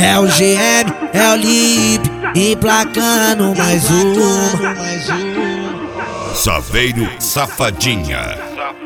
É o GM, é o Lip, emplacando mais uma. Saveiro Safadinha.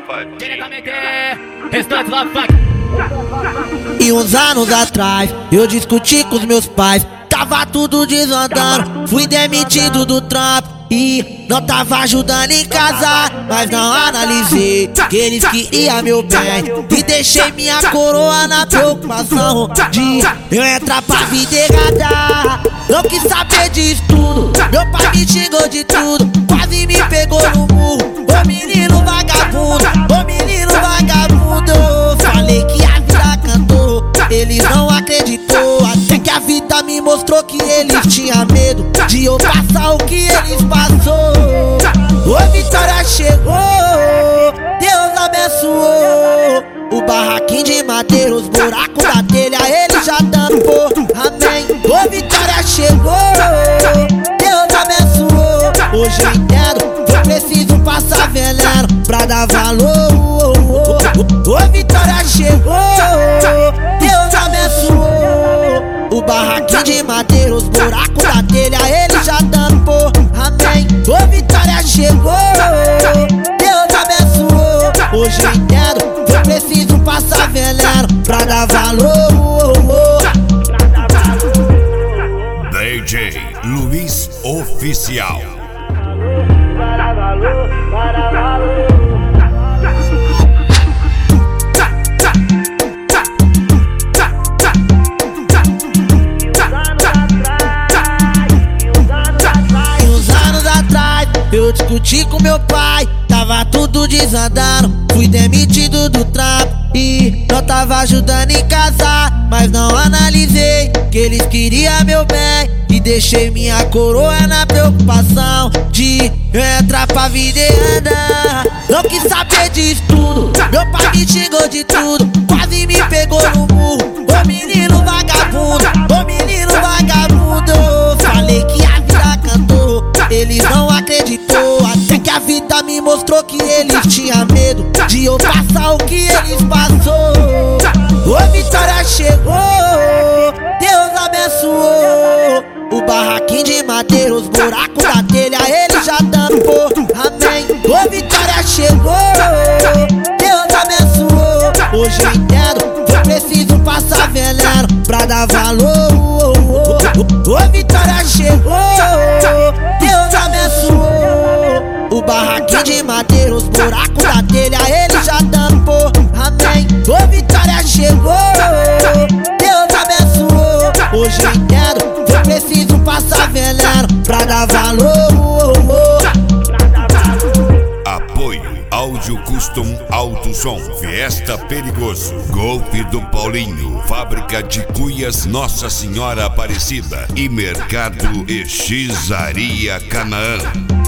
E uns anos atrás eu discuti com os meus pais, tava tudo desandando, fui demitido do trampo e não tava ajudando em casa, mas não analisei que eles queriam meu bem e deixei minha coroa na preocupação de eu entrar pra vida errada. Não quis saber disso tudo, meu pai me xingou de tudo, quase me pegou no murro. Ô menino vagabundo, ô menino vagabundo, falei que a vida cantou, eles não acreditou, até que a vida me mostrou que eles tinham medo de eu passar o que eles passou. Ô vitória chegou, Deus abençoou, o barraquinho de madeira, os buracos da telha ele já tampou, amém. Ô vitória chegou, Deus abençoou, hoje eu entendo, eu preciso passar veneno pra dar valor. Ô vitória chegou, Deus abençoou, o barraquinho de madeira, os buracos da telha ele já tampou, amém. Ô vitória chegou, Deus abençoou, hoje eu entendo, eu preciso passar veneno pra dar valor. DJ Luiz Oficial. Eu discuti com meu pai, tava tudo desandando, fui demitido do trampo e não tava ajudando em casa, mas não analisei que eles queriam meu bem e deixei minha coroa na preocupação de eu entrar pra vida e andar. Não quis saber disso tudo, meu pai me xingou de tudo, quase me pegou no murro. Ô menino vagabundo, ô menino vagabundo, falei que a vida cantou, eles não acreditou, até que a vida me mostrou que eles tinham medo de eu passar o que eles passou. Ô vitória chegou, Deus abençoou, o barraquinho de madeira, os buracos da telha ele já tampou, amém. Ô vitória chegou, Deus abençoou, hoje eu entendo, eu preciso passar veneno pra dar valor. Ô vitória chegou, Deus abençoou, o barraquinho de madeira, os buracos da telha ele já tampou, amém. Ô vitória chegou, Deus abençoou, hoje eu entendo, eu preciso passar veneno pra dar valor. Apoio Áudio Custom Alto Som, Fiesta Perigoso, Golpe do Paulinho, Fábrica de Cuias Nossa Senhora Aparecida e Mercado Exizaria Canaã.